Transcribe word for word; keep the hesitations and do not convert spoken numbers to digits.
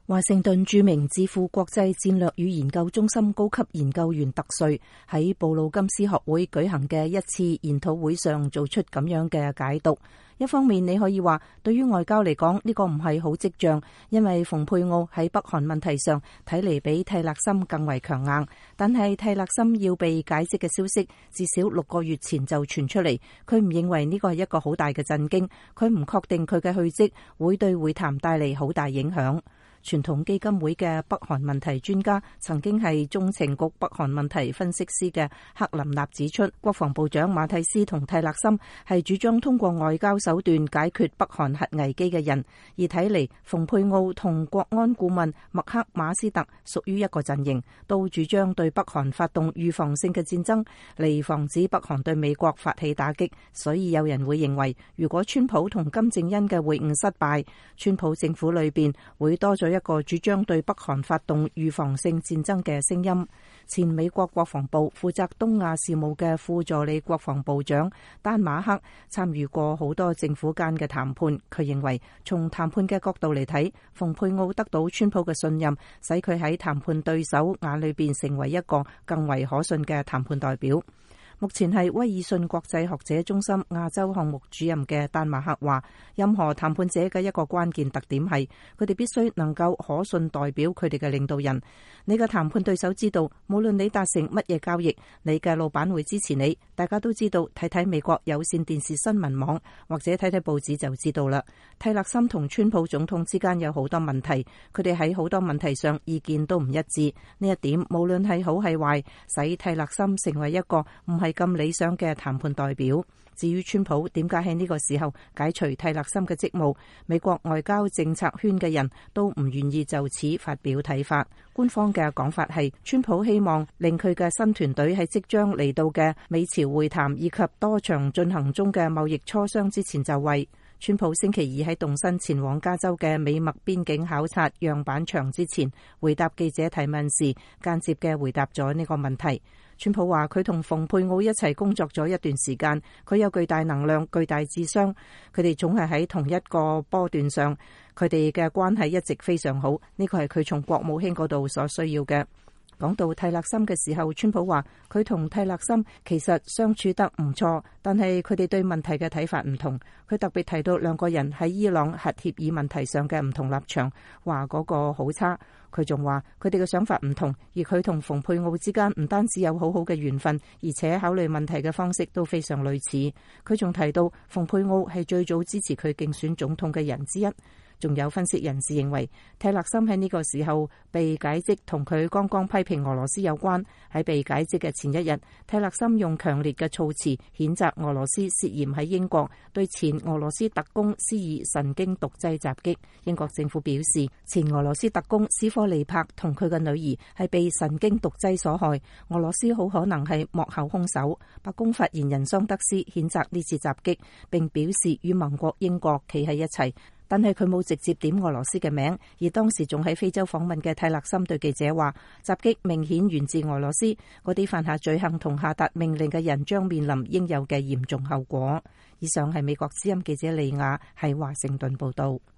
華盛頓著名智庫國際戰略與研究中心高級研究員特瑞喺布魯金斯學會舉行嘅一次研討會上做出咁樣嘅解讀。一方面你可以話，對於外交嚟講呢個唔係好跡象，因為蓬佩奧喺北韓問題上睇嚟比蒂勒森更為強硬。但係蒂勒森要被解職嘅消息至少六個月前就傳出嚟，佢唔認為呢個係一個好大嘅震驚，佢唔確定佢嘅去職會對會談帶嚟好大影響。傳統基金會嘅北韓問題專家，曾經係中情局北韓問題分析師嘅克林納指出，國防部長馬蒂斯同蒂勒森係主張通過外交手段解決北韓核危機嘅人，而睇嚟蓬佩奧同國安顧問麥克馬斯特屬於一個陣營，都主張對北韓發動預防性嘅戰爭，嚟防止北韓對美國發起打擊。所以有人會認為，如果川普同金正恩嘅會晤失敗，川普政府裏邊會多咗一個主張對北韓發動預防性戰爭嘅聲音。前美國國防部負責東亞事務嘅副助理國防部長丹馬克參與過好多政府間嘅談判，佢認為從談判嘅角度嚟睇，蓬佩奧得到川普嘅信任，使佢喺談判對手眼裏邊成為一個更為可信嘅談判代表。目前係威爾遜國際學者中心亞洲項目主任嘅丹馬克話，任何談判者嘅一個關鍵特點係佢哋必須能夠可信代表佢哋嘅領導人。你嘅談判對手知道，無論你達成乜嘢交易，你嘅老闆會支持你。大家都知道，睇睇美國有線電視新聞網或者睇睇報紙就知道啦。蒂勒森同川普總統之間有好多問題，佢哋喺好多問題上意見都唔一致。呢一點無論係好係壞，使蒂勒森成為一個唔係咁理想嘅談判代表。至於川普點解喺呢個時候解除蒂勒森嘅職務，美國外交政策圈嘅人都唔願意就此發表睇法。官方嘅講法係，川普希望令佢嘅新團隊喺即將嚟到嘅美朝會談以及多場進行中嘅貿易磋商之前就位。川普星期二喺動身前往加州嘅美墨邊境考察樣板場之前，回答記者提問時，間接嘅回答咗呢個問題。川普話佢同蓬佩奧一齊工作咗一段時間，佢有巨大能量、巨大智商，佢哋總係喺同一個波段上，佢哋嘅關係一直非常好，呢個係佢從國務卿嗰度所需要嘅。講到蒂勒森嘅時候，川普話佢同蒂勒森其實相處得唔錯，但係佢哋對問題嘅睇法唔同。佢特別提到兩個人喺伊朗核協議問題上嘅唔同立場，話嗰個好差。佢仲話佢哋嘅想法唔同，而佢同蓬佩奧之間唔單止有好好嘅緣分，而且考慮問題嘅方式都非常類似。佢仲提到蓬佩奧係最早支持佢競選總統嘅人之一。仲有分析人士認為，蒂勒森喺呢個時候被解職同佢剛剛批評俄羅斯有關。喺被解職嘅前一日，蒂勒森用強烈嘅措辭譴責俄羅斯涉嫌喺英國對前俄羅斯特工施以神經毒劑襲擊。英國政府表示，前俄羅斯特工斯科利帕同佢嘅女兒係被神經毒劑所害，俄羅斯好可能係幕後兇手。白宮發言人桑德斯譴責呢次襲擊，並表示與盟國英國企喺一齊。但係佢冇直接點俄羅斯嘅名，而當時仲喺非洲訪問嘅蒂勒森對記者話，襲擊明顯源自俄羅斯，嗰啲犯下罪行同下達命令嘅人將面臨應有嘅嚴重後果。以上係美國之音記者利亞喺華盛頓報道。